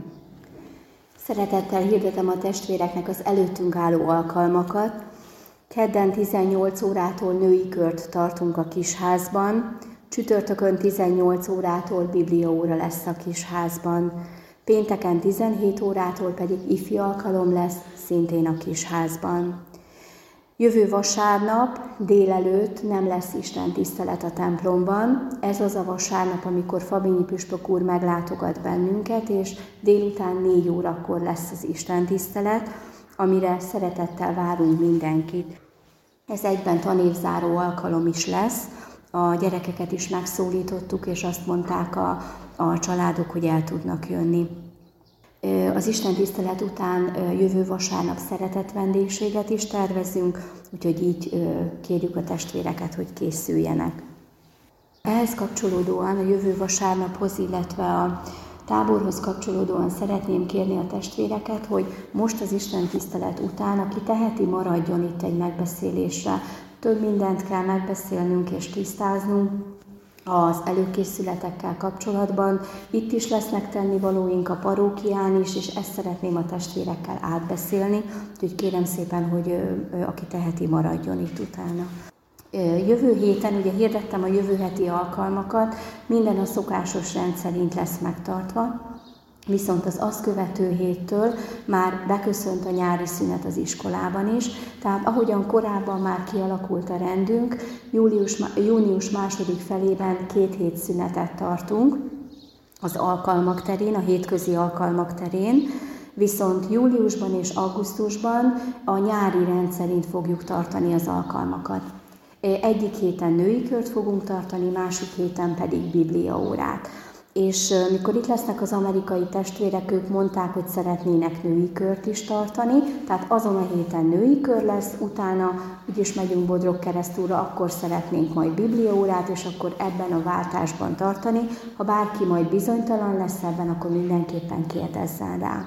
Szeretettel hirdetem a testvéreknek az előttünk álló alkalmakat. Kedden tizennyolc órától női kört tartunk a kisházban, csütörtökön tizennyolc órától bibliaóra lesz a kisházban, pénteken tizenhét órától pedig ifjú alkalom lesz, szintén a kisházban. Jövő vasárnap délelőtt nem lesz Isten tisztelet a templomban. Ez az a vasárnap, amikor Fabinyi püspök úr meglátogat bennünket, és délután négy órakor lesz az Isten tisztelet, amire szeretettel várunk mindenkit. Ez egyben tanévzáró alkalom is lesz. A gyerekeket is megszólítottuk, és azt mondták a, a családok, hogy el tudnak jönni. Az Isten tisztelet után jövő vasárnap szeretett vendégséget is tervezünk, úgyhogy így kérjük a testvéreket, hogy készüljenek. Ehhez kapcsolódóan a jövő vasárnaphoz, illetve a táborhoz kapcsolódóan szeretném kérni a testvéreket, hogy most az Isten tisztelet után, aki teheti, maradjon itt egy megbeszélésre. Több mindent kell megbeszélnünk és tisztáznunk az előkészületekkel kapcsolatban. Itt is lesznek tennivalóink a parókián is, és ezt szeretném a testvérekkel átbeszélni, úgyhogy kérem szépen, hogy aki teheti, maradjon itt utána. Jövő héten, ugye hirdettem a jövő heti alkalmakat, minden a szokásos rend szerint lesz megtartva, viszont az azt követő héttől már beköszönt a nyári szünet az iskolában is, tehát ahogyan korábban már kialakult a rendünk, július, június második felében két hét szünetet tartunk az alkalmak terén, a hétközi alkalmak terén, viszont júliusban és augusztusban a nyári rend szerint fogjuk tartani az alkalmakat. Egyik héten női kört fogunk tartani, másik héten pedig bibliaórát. És mikor itt lesznek az amerikai testvérek, ők mondták, hogy szeretnének női kört is tartani, tehát azon a héten női kör lesz, utána úgyis megyünk Bodrog Keresztúra, akkor szeretnénk majd bibliaórát, és akkor ebben a váltásban tartani. Ha bárki majd bizonytalan lesz ebben, akkor mindenképpen kérdezzen rá.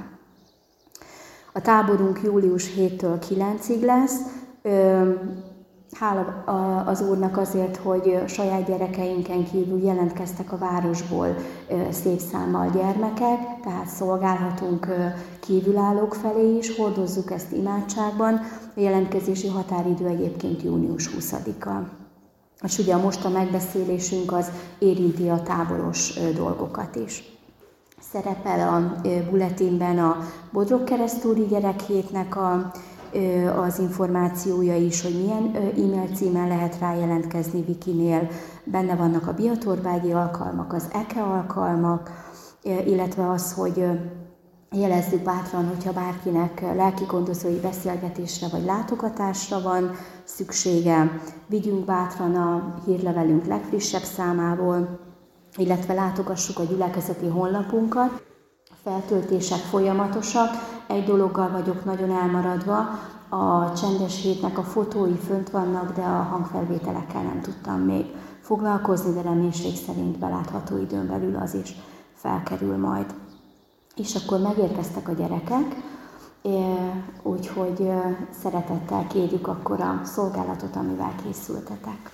A táborunk július héttől kilencig lesz. Hála az Úrnak azért, hogy saját gyerekeinken kívül jelentkeztek a városból szép számmal gyermekek, tehát szolgálhatunk kívülállók felé is, hordozzuk ezt imádságban. A jelentkezési határidő egyébként június huszadika. És ugye most a megbeszélésünk az érinti a táboros dolgokat is. Szerepel a bulletinben a Bodrog Keresztúri Gyerekhétnek a az információja is, hogy milyen e-mail címen lehet rá jelentkezni Vikinél. Benne vannak a biatorbágyi alkalmak, az eke alkalmak, illetve az, hogy jelezzük bátran, hogyha bárkinek lelkigondozói beszélgetésre vagy látogatásra van szüksége. Vigyünk bátran a hírlevelünk legfrissebb számából, illetve látogassuk a gyülekezeti honlapunkat. A feltöltések folyamatosak. Egy dologgal vagyok nagyon elmaradva, a csendes hétnek a fotói fönt vannak, de a hangfelvételekkel nem tudtam még foglalkozni, de reménység szerint belátható időn belül az is felkerül majd. És akkor megérkeztek a gyerekek, úgyhogy szeretettel kérjük akkor a szolgálatot, amivel készültetek.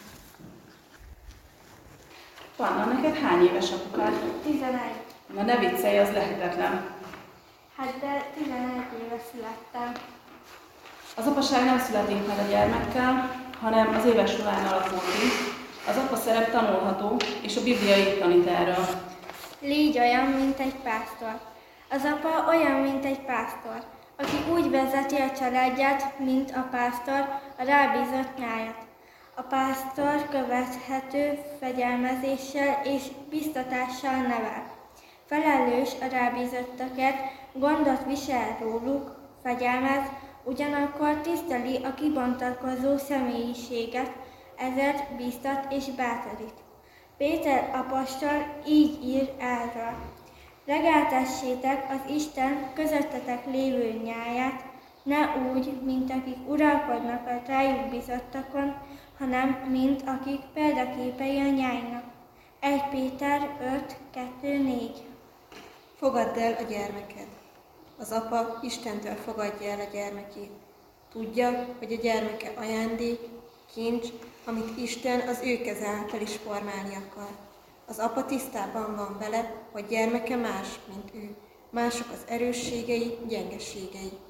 Panna, neked hány éves apukád? tizenegy. Na ne viccelj, az lehetetlen. Hát de tizenegy éve születtem. Az apaság nem születik meg a gyermekkel, hanem az éves során alakul ki. Az apa szerep tanulható, és a Biblia így tanít erről. Légy olyan, mint egy pásztor. Az apa olyan, mint egy pásztor, aki úgy vezeti a családját, mint a pásztor a rábízott nyájat. A pásztor követhető fegyelmezéssel és biztatással nevel. Felelős a rábízottakért, gondot visel róluk, fegyelmez, ugyanakkor tiszteli a kibontakozó személyiséget, ezért bíztat és bátorít. Péter apostol így ír erről. Regeltessétek az Isten közöttetek lévő nyáját, ne úgy, mint akik uralkodnak a rájuk bízottakon, hanem mint akik példaképei a nyájnak. egy Péter öt kettő négy. Fogadd el a gyermeked. Az apa Istentől fogadja el a gyermekét. Tudja, hogy a gyermeke ajándék, kincs, amit Isten az ő keze által is formálni akar. Az apa tisztában van vele, hogy gyermeke más, mint ő. Mások az erősségei, gyengeségei.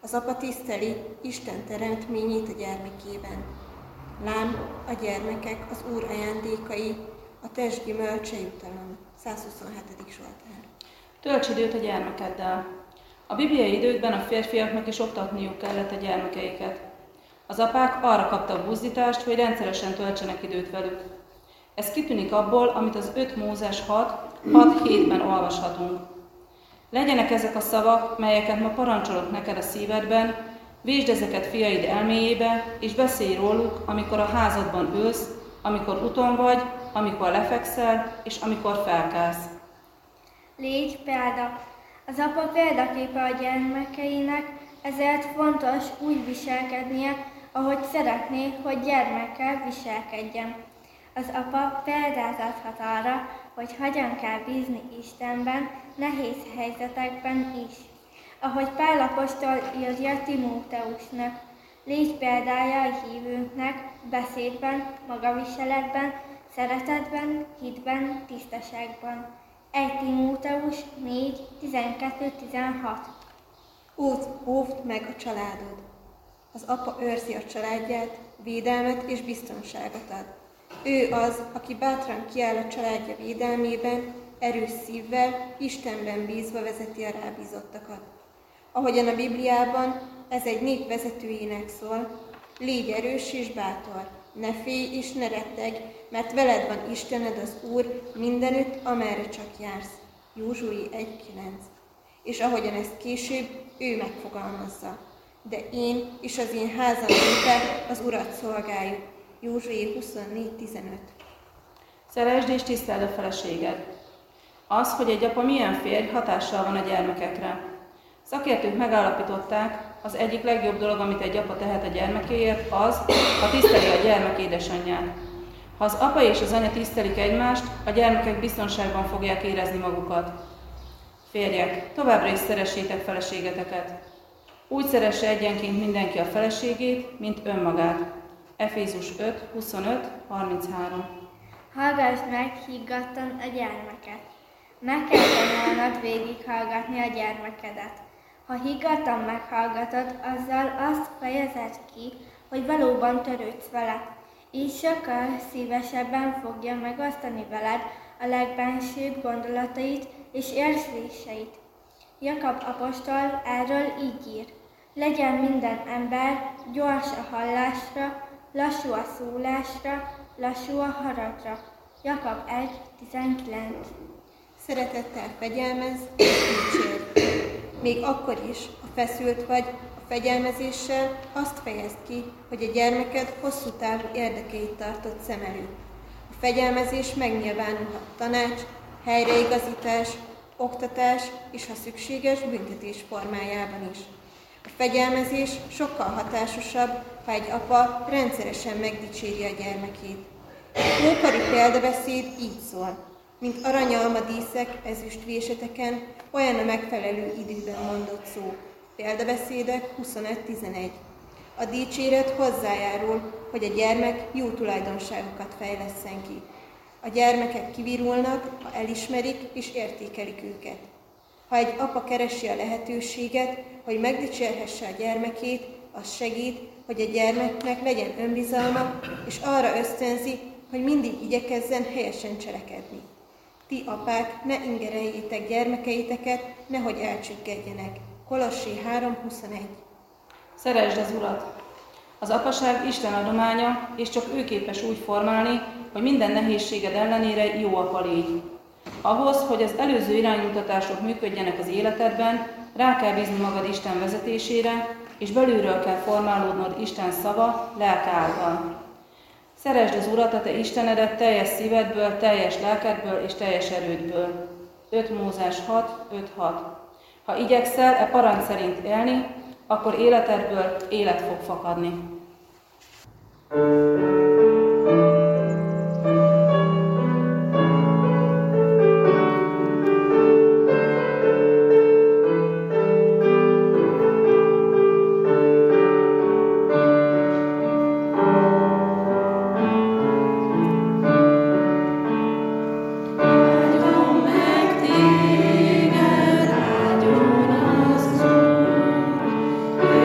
Az apa tiszteli Isten teremtményét a gyermekében. Lám, a gyermekek az Úr ajándékai, a test gyümölcse jutalom. százhuszonhetedik Zsoltár. Tölts időt a gyermekeddel. A bibliai időkben a férfiaknak is oktatniuk kellett a gyermekeiket. Az apák arra kaptak buzdítást, hogy rendszeresen töltsenek időt velük. Ez kitűnik abból, amit az öt Mózes hat hétben olvashatunk. Legyenek ezek a szavak, melyeket ma parancsolok neked a szívedben, vésd ezeket fiaid elméjébe, és beszélj róluk, amikor a házadban ülsz, amikor úton vagy, amikor lefekszel, és amikor felkelsz. Légy példa. Az apa példaképe a gyermekeinek, ezért fontos úgy viselkednie, ahogy szeretné, hogy gyermekkel viselkedjen. Az apa példát adhat arra, hogy hogyan kell bízni Istenben, nehéz helyzetekben is. Ahogy Pál apostol írja Timóteusnak, légy példája a hívőnknek beszédben, magaviseletben, szeretetben, hitben, tisztaságban. egy Timóteus négy tizenkettő tizenhat. Óvd, óvd meg a családod. Az apa őrzi a családját, védelmet és biztonságot ad. Ő az, aki bátran kiáll a családja védelmében, erős szívvel, Istenben bízva vezeti a rábízottakat. Ahogyan a Bibliában ez egy nép vezetőjének szól, légy erős és bátor, ne félj és ne retteg, mert veled van Istened az Úr mindenütt, amerre csak jársz. Józsué egy kilenc. És ahogyan ezt később ő megfogalmazza. De én és az én házam népe az Urat szolgáljuk. Józsué huszonnégy tizenöt. Szeresd és tiszteld a feleséged. Az, hogy egy apa milyen férj, hatással van a gyermekekre. Szakértők megállapították, az egyik legjobb dolog, amit egy apa tehet a gyermekéért, az, ha tiszteli a gyermek édesanyját. Ha az apa és az anya tisztelik egymást, a gyermekek biztonságban fogják érezni magukat. Férjek, továbbra is szeressétek feleségeteket. Úgy szeresse egyenként mindenki a feleségét, mint önmagát. Efézus öt huszonöt harminchárom. Hallgass meg higgadtan a gyermeket. Meg kell tanulnod végighallgatni a gyermekedet. Ha higgadtan meghallgatod, azzal azt fejezed ki, hogy valóban törődsz vele. Így sokkal szívesebben fogja megosztani veled a legbensőbb gondolatait és érzéseit. Jakab apostol erről így ír. Legyen minden ember gyors a hallásra, lassú a szólásra, lassú a haragra. Jakab egy tizenkilenc. Szeretettel fegyelmezz és dicsérd. Még akkor is, ha feszült vagy, a fegyelmezéssel azt fejezd ki, hogy a gyermeked hosszú távú érdekeit tartott szem előtt. A fegyelmezés megnyilvánulhat tanács, helyreigazítás, oktatás és, ha szükséges, büntetés formájában is. A fegyelmezés sokkal hatásosabb, ha egy apa rendszeresen megdicséri a gyermekét. A ókori példabeszéd így szól, mint aranyalma díszek ezüstvészeteken, olyan a megfelelő időben mondott szó. Példabeszédek huszonöt tizenegy. A dicséret hozzájárul, hogy a gyermek jó tulajdonságokat fejlesszen ki. A gyermekek kivirulnak, ha elismerik és értékelik őket. Ha egy apa keresi a lehetőséget, hogy megdicsérhesse a gyermekét, az segít, hogy a gyermeknek legyen önbizalma, és arra ösztönzi, hogy mindig igyekezzen helyesen cselekedni. Ti apák, ne ingereljétek gyermekeiteket, nehogy elcsüggedjenek. Kolossé három huszonegy. Szeresd az Urat! Az apaság Isten adománya, és csak ő képes úgy formálni, hogy minden nehézséged ellenére jó apa légy. Ahhoz, hogy az előző iránymutatások működjenek az életedben, rá kell bízni magad Isten vezetésére, és belülről kell formálódnod Isten szava, lelke által. Szeresd az Urat, a te Istenedet teljes szívedből, teljes lelkedből és teljes erődből. öt Mózes hat öt hat. Ha igyekszel e parancs szerint élni, akkor életedből élet fog fakadni. Téged áldjon az Úr,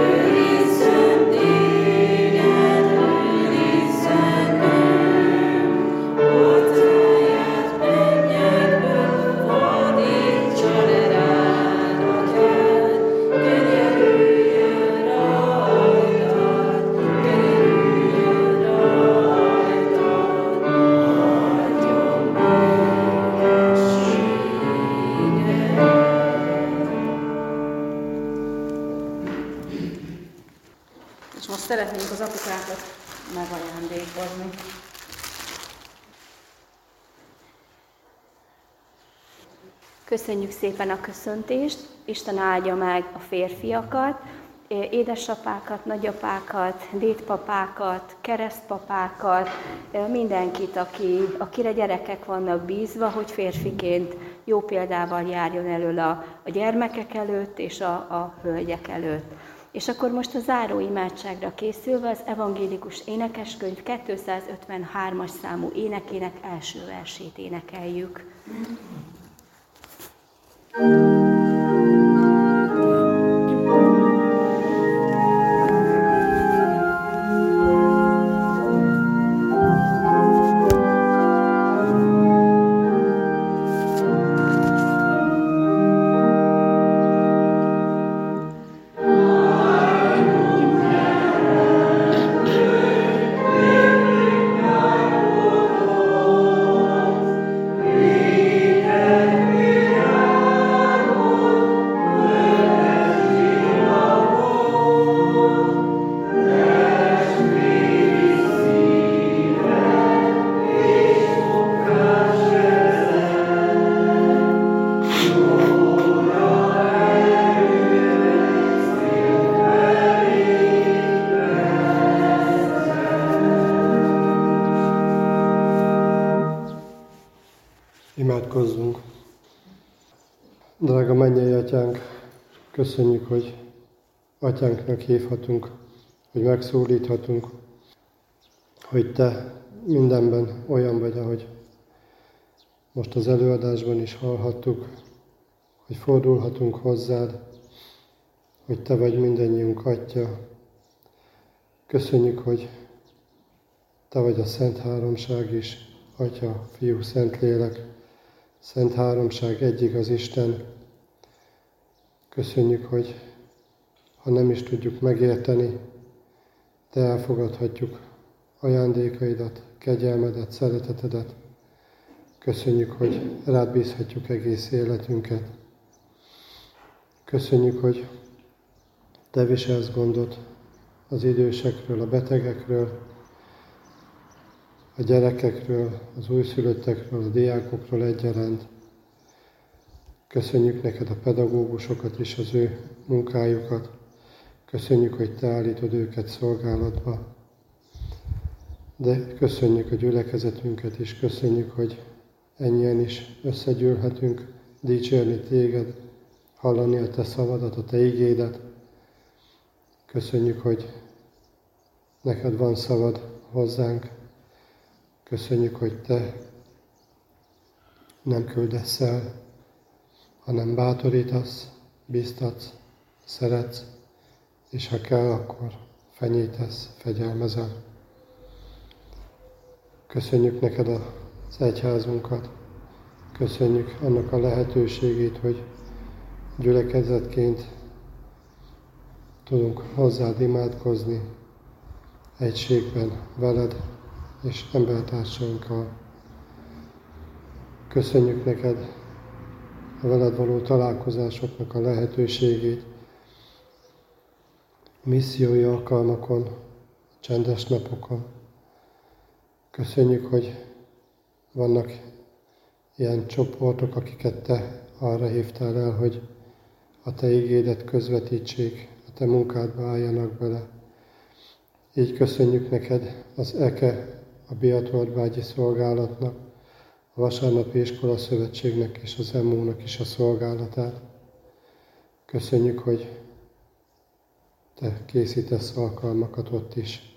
szeretnénk az apukákat megajándékozni. Köszönjük szépen a köszöntést, Isten áldja meg a férfiakat, édesapákat, nagyapákat, dédpapákat, keresztpapákat, mindenkit, aki, akire gyerekek vannak bízva, hogy férfiként jó példával járjon elől a, a gyermekek előtt és a, a hölgyek előtt. És akkor most a záró imádságra készülve az evangélikus énekeskönyv kétszázötvenhármas számú énekének első versét énekeljük. Imádkozzunk! Drága mennyei Atyánk, köszönjük, hogy Atyánknak hívhatunk, hogy megszólíthatunk, hogy Te mindenben olyan vagy, ahogy most az előadásban is hallhattuk, hogy fordulhatunk hozzád, hogy Te vagy mindennyiunk Atya. Köszönjük, hogy Te vagy a Szent Háromság is, Atya, Fiú, Szentlélek, Szent Háromság, egy igaz Isten. Köszönjük, hogy ha nem is tudjuk megérteni, de elfogadhatjuk ajándékaidat, kegyelmedet, szeretetedet. Köszönjük, hogy rád bízhatjuk egész életünket. Köszönjük, hogy Te viselsz gondot az idősekről, a betegekről, a gyerekekről, az újszülöttekről, a diákokról egyaránt. Köszönjük neked a pedagógusokat és az ő munkájukat. Köszönjük, hogy Te állítod őket szolgálatba. De köszönjük a gyülekezetünket is, köszönjük, hogy ennyien is összegyűlhetünk, dicsérni Téged, hallani a Te szavadat, a Te igédet. Köszönjük, hogy neked van szavad hozzánk. Köszönjük, hogy Te nem küldesz el, hanem bátorítasz, biztatsz, szeretsz, és ha kell, akkor fenyítesz, fegyelmezel. Köszönjük neked az egyházunkat, köszönjük annak a lehetőségét, hogy gyülekezetként tudunk hozzád imádkozni, egységben veled és embertársainkkal. Köszönjük neked a veled való találkozásoknak a lehetőségét, missziói alkalmakon, csendes napokon. Köszönjük, hogy vannak ilyen csoportok, akiket Te arra hívtál el, hogy a Te igédet közvetítsék, a Te munkádba álljanak bele. Így köszönjük neked az EKE, a Biatorbágyi Szolgálatnak, a Vasárnapi Iskola Szövetségnek és az em u nak is a szolgálatát. Köszönjük, hogy Te készítesz alkalmakat ott is.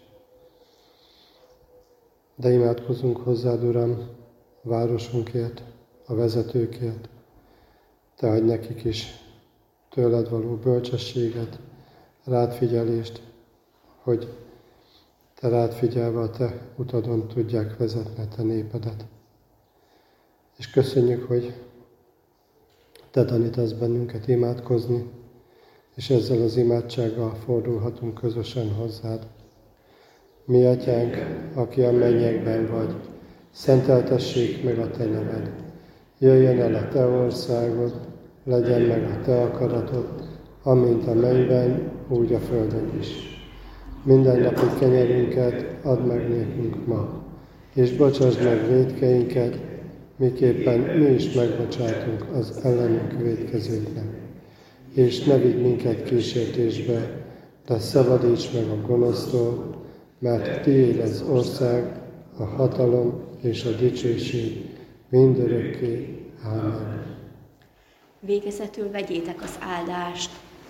De imádkozunk hozzád, Uram, a városunkért, a vezetőkért. Te adj nekik is tőled való bölcsességet, rád figyelést, hogy Te rád figyelve a Te utadon tudják vezetni a Te népedet. És köszönjük, hogy Te tanítasz bennünket imádkozni, és ezzel az imádsággal fordulhatunk közösen hozzád. Mi Atyánk, aki a mennyekben vagy, szenteltessék meg a Te neved. Jöjjön el a Te országod, legyen meg a Te akaratod, amint a mennyben, úgy a földön is. mindennapi kenyerünket add meg nékünk ma, és bocsásd meg vétkeinket, miképpen mi is megbocsátunk az ellenünk vétkezőknek. És ne vigy minket kísértésbe, de szabadíts meg a gonosztól, mert tiéd az ország, a hatalom és a dicsőség mindörökké. Ámen. Végezetül vegyétek az áldást.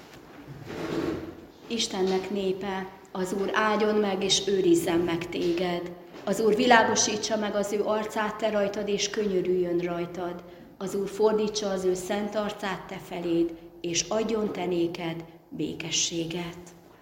Istennek népe, az Úr áldjon meg és őrizzen meg téged. Az Úr világosítsa meg az ő arcát te rajtad, és könyörüljön rajtad. Az Úr fordítsa az ő szent arcát te feléd, és adjon te néked békességet.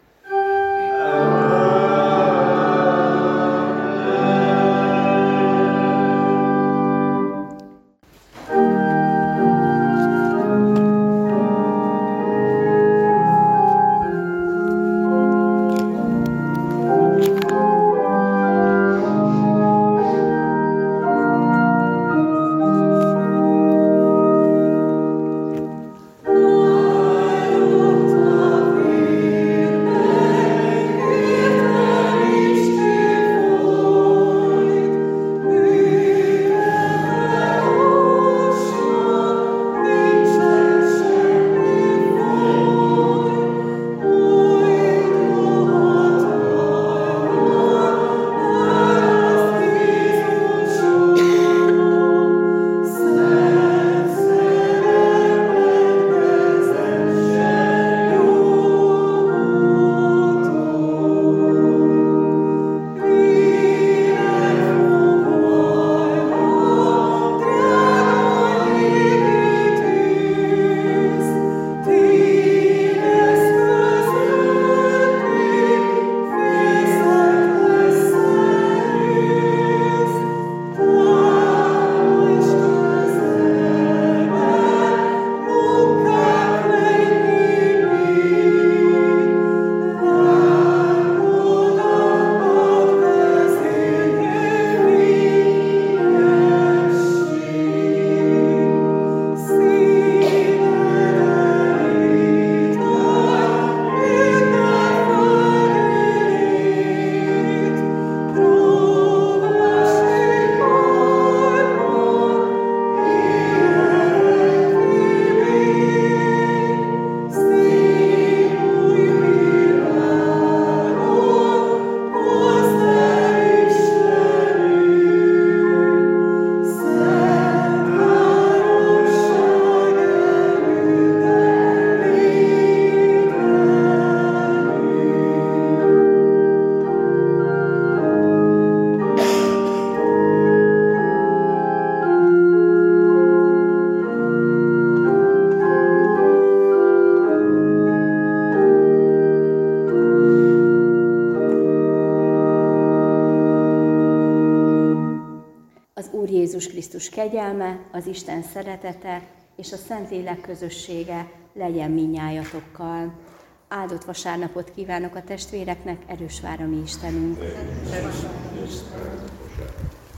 Jézus Krisztus kegyelme, az Isten szeretete és a Szentlélek közössége legyen mindnyájatokkal. Áldott vasárnapot kívánok a testvéreknek, erős vár a mi Istenünk.